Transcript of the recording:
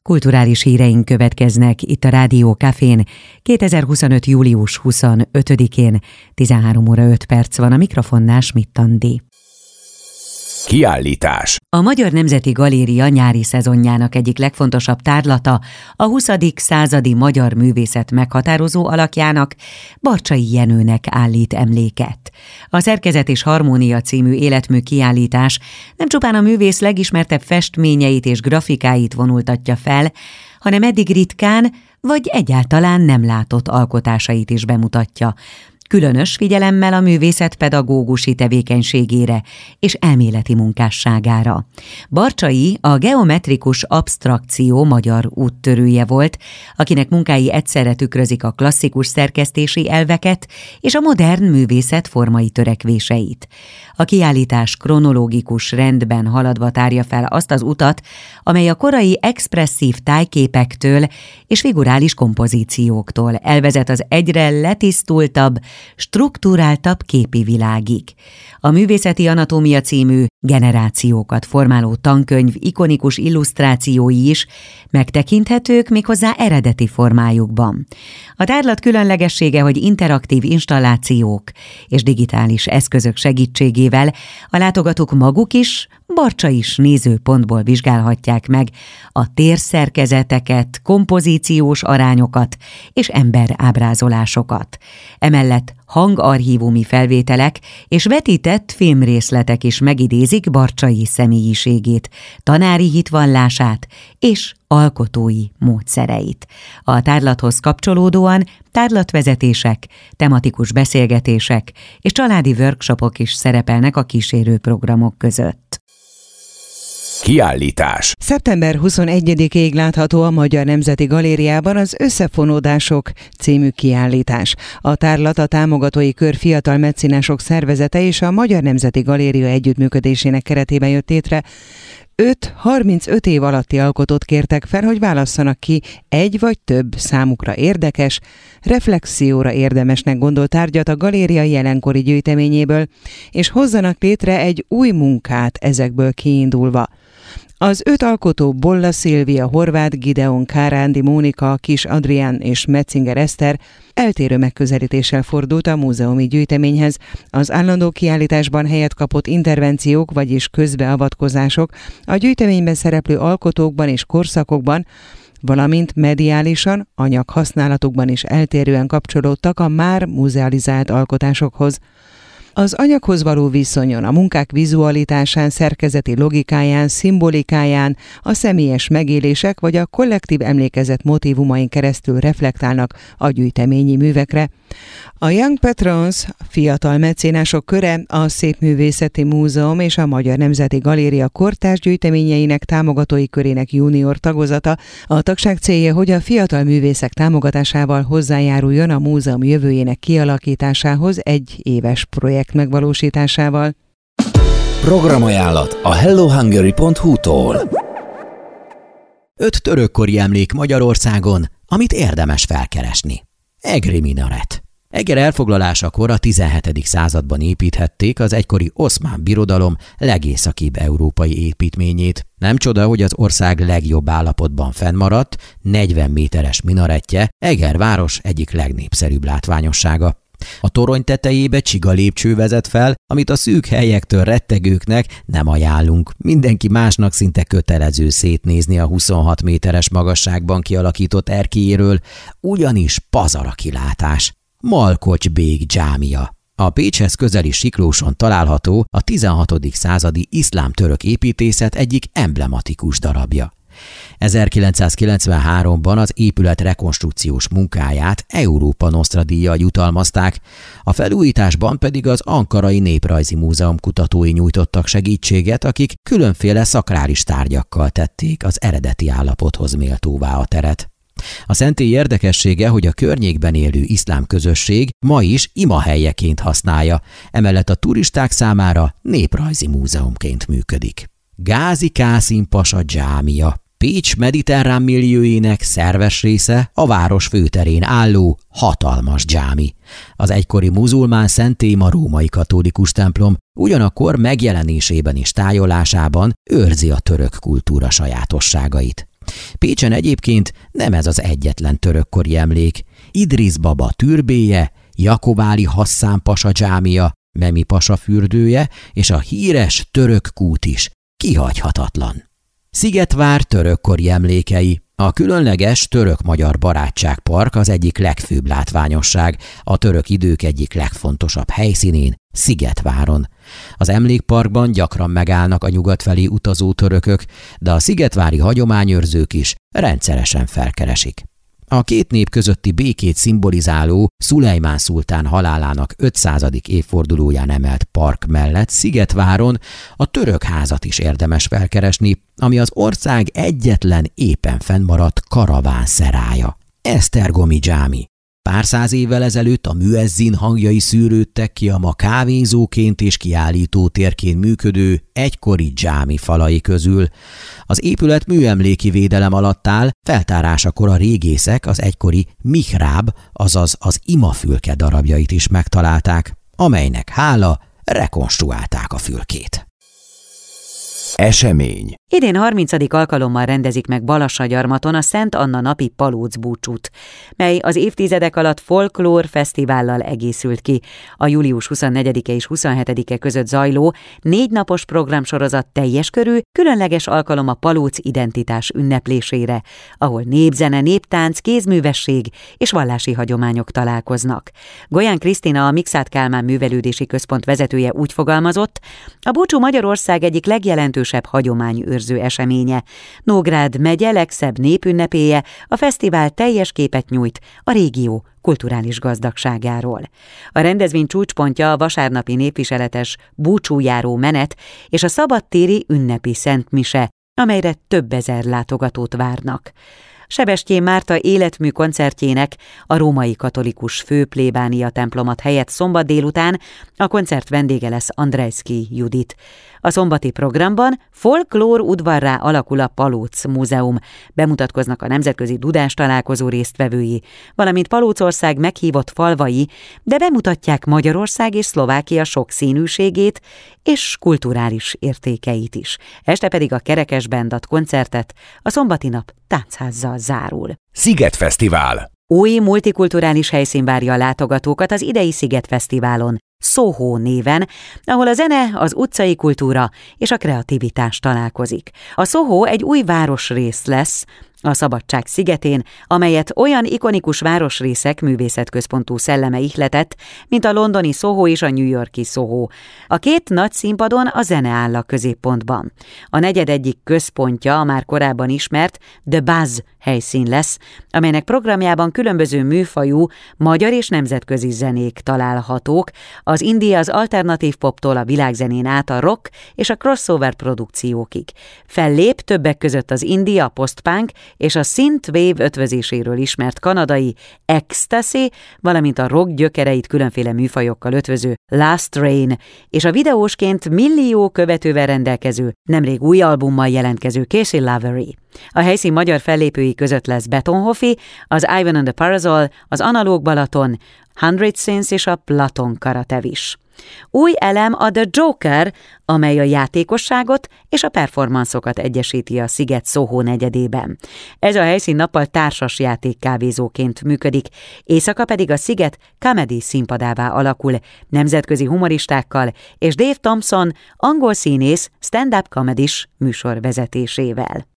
Kulturális híreink következnek itt a Rádió Cafén 2025. július 25-én, 13 óra 5 perc van, a mikrofonnál Schmidt Andi. Kiállítás. A Magyar Nemzeti Galéria nyári szezonjának egyik legfontosabb tárlata a 20. századi magyar művészet meghatározó alakjának, Barcsay Jenőnek állít emléket. A Szerkezet és Harmónia című életmű kiállítás nem csupán a művész legismertebb festményeit és grafikáit vonultatja fel, hanem eddig ritkán vagy egyáltalán nem látott alkotásait is bemutatja, különös figyelemmel a művészet pedagógusi tevékenységére és elméleti munkásságára. Barcsay a geometrikus absztrakció magyar úttörője volt, akinek munkái egyszerre tükrözik a klasszikus szerkesztési elveket és a modern művészet formai törekvéseit. A kiállítás kronológikus rendben haladva tárja fel azt az utat, amely a korai expresszív tájképektől és figurális kompozícióktól elvezet az egyre letisztultabb, strukturáltabb képi világig. A Művészeti Anatómia című generációkat formáló tankönyv ikonikus illusztrációi is megtekinthetők méghozzá eredeti formájukban. A tárlat különlegessége, hogy interaktív installációk és digitális eszközök segítségével a látogatók maguk is, Barcsay is nézőpontból vizsgálhatják meg a térszerkezeteket, kompozíciós arányokat és emberábrázolásokat. Emellett hangarchívumi felvételek és vetített filmrészletek is megidézik Barcsay személyiségét, tanári hitvallását és alkotói módszereit. A tárlathoz kapcsolódóan tárlatvezetések, tematikus beszélgetések és családi workshopok is szerepelnek a kísérő programok között. Kiállítás. Szeptember 21-ig látható a Magyar Nemzeti Galériában az Összefonódások című kiállítás. A tárlat a támogatói kör fiatal mecenások szervezete és a Magyar Nemzeti Galéria együttműködésének keretében jött létre. 5-35 év alatti alkotót kértek fel, hogy válasszanak ki egy vagy több számukra érdekes, reflexióra érdemesnek gondolt tárgyat a galéria jelenkori gyűjteményéből, és hozzanak létre egy új munkát ezekből kiindulva. Az 5 alkotó Bolla Szilvia, Horváth Gideon, Kárándi Mónika, Kis Adrián és Metzinger Eszter eltérő megközelítéssel fordult a múzeumi gyűjteményhez. Az állandó kiállításban helyet kapott intervenciók, vagyis közbeavatkozások a gyűjteményben szereplő alkotókban és korszakokban, valamint mediálisan, anyaghasználatukban is eltérően kapcsolódtak a már muzealizált alkotásokhoz. Az anyaghoz való viszonyon, a munkák vizualitásán, szerkezeti logikáján, szimbolikáján, a személyes megélések vagy a kollektív emlékezet motívumain keresztül reflektálnak a gyűjteményi művekre. A Young Patrons, fiatal mecénások köre, a Szépművészeti Múzeum és a Magyar Nemzeti Galéria kortárs gyűjteményeinek támogatói körének junior tagozata. A tagság célja, hogy a fiatal művészek támogatásával hozzájáruljon a múzeum jövőjének kialakításához egy éves projekt megvalósításával. Programajánlat a hellohungary.hu-tól. 5 törökkori emlék Magyarországon, amit érdemes felkeresni. Egri minaret. Eger elfoglalásakor a 17. században építhették az egykori Oszmán Birodalom legészakibb európai építményét. Nem csoda, hogy az ország legjobb állapotban fennmaradt, 40 méteres minaretje Eger város egyik legnépszerűbb látványossága. A torony tetejébe csiga lépcső vezet fel, amit a szűk helyektől rettegőknek nem ajánlunk. Mindenki másnak szinte kötelező szétnézni a 26 méteres magasságban kialakított erkélyéről, ugyanis pazar a kilátás. Malkocs bég dzsámia. A Pécshez közeli Siklóson található a 16. századi iszlám-török építészet egyik emblematikus darabja. 1993-ban az épület rekonstrukciós munkáját Európa Nostra díjjal jutalmazták, a felújításban pedig az Ankarai Néprajzi Múzeum kutatói nyújtottak segítséget, akik különféle szakrális tárgyakkal tették az eredeti állapothoz méltóvá a teret. A szentély érdekessége, hogy a környékben élő iszlám közösség ma is imahelyeként használja, emellett a turisták számára néprajzi múzeumként működik. Gázi Kászim pasa dzsámia. Pécs mediterrán milliójének szerves része a város főterén álló hatalmas dzsámi. Az egykori muzulmán szentély ma római katolikus templom, ugyanakkor megjelenésében és tájolásában őrzi a török kultúra sajátosságait. Pécsen egyébként nem ez az egyetlen törökkori emlék. Idris baba türbéje, Jakováli Hasszán pasa dzsámia, Memi pasa fürdője és a híres török kút is kihagyhatatlan. Szigetvár törökkori emlékei. A különleges török-magyar barátságpark az egyik legfőbb látványosság, a török idők egyik legfontosabb helyszínén, Szigetváron. Az emlékparkban gyakran megállnak a nyugat felé utazó törökök, de a szigetvári hagyományőrzők is rendszeresen felkeresik. A két nép közötti békét szimbolizáló Szulejmán szultán halálának 500. évfordulóján emelt park mellett Szigetváron a török házat is érdemes felkeresni, ami az ország egyetlen éppen fennmaradt karavánszerája. Esztergomi dzsámi. Pár száz évvel ezelőtt a müezzin hangjai szűrődtek ki a ma kávézóként és kiállítótérként működő egykori dzsámi falai közül. Az épület műemléki védelem alatt áll, feltárásakor a régészek az egykori mihráb, azaz az imafülke darabjait is megtalálták, amelynek hála rekonstruálták a fülkét. Esemény. Idén 30. alkalommal rendezik meg Balassagyarmaton a Szent Anna napi palóc búcsút, mely az évtizedek alatt folklór fesztivállal egészült ki. A július 24-e és 27-e között zajló 4 napos programsorozat teljes körű, különleges alkalom a palóc identitás ünneplésére, ahol népzene, néptánc, kézművesség és vallási hagyományok találkoznak. Golyán Krisztina, a Mikszáth Kálmán Művelődési Központ vezetője úgy fogalmazott, a búcsú Magyarország egyik legjelentősebb hagyományőrző eseménye. Nógrád megye legszebb népünnepéje, a fesztivál teljes képet nyújt a régió kulturális gazdagságáról. A rendezvény csúcspontja a vasárnapi népviseletes búcsújáró menet és a szabadtéri ünnepi szentmise, amelyre több ezer látogatót várnak. Sebestyén Márta életmű koncertjének a római katolikus főplébánia templomat helyett szombat délután a koncert vendége lesz Andrejszky Judit. A szombati programban folklór udvarrá alakul a Palóc Múzeum. Bemutatkoznak a nemzetközi dudás találkozó résztvevői, valamint Palócország meghívott falvai, de bemutatják Magyarország és Szlovákia sokszínűségét és kulturális értékeit is. Este pedig a Kerekes-band ad koncertet, a szombati nap tánchtházzal zárul. Szigetfesztivál. Új multikulturális helyszín várja a látogatókat az idei Szigetfesztiválon, Soho néven, ahol a zene, az utcai kultúra és a kreativitás találkozik. A Soho egy új városrész lesz a Szabadság szigetén, amelyet olyan ikonikus városrészek művészetközpontú szelleme ihletett, mint a londoni Soho és a New York-i Soho. A két nagy színpadon a zene áll a középpontban. A negyed egyik központja a már korábban ismert The Buzz helyszín lesz, amelynek programjában különböző műfajú, magyar és nemzetközi zenék találhatók, az indie az alternatív poptól a világzenén át a rock és a crossover produkciókig. Fellép többek között az indie, a postpunk és a synthwave ötvözéséről ismert kanadai Ecstasy, valamint a rock gyökereit különféle műfajokkal ötvöző Last Train, és a videósként millió követővel rendelkező, nemrég új albummal jelentkező Casey Lovery. A helyszín magyar fellépői között lesz Betonhoffi, az Ivan and the Parasol, az Analóg Balaton, 100 Sins és a Platon Karatevis. Új elem a The Joker, amely a játékosságot és a performanszokat egyesíti a Sziget Soho negyedében. Ez a helyszín nappal társas játékkávézóként működik, éjszaka pedig a Sziget comedy színpadává alakul, nemzetközi humoristákkal és Dave Thompson, angol színész, stand-up comedys műsor vezetésével.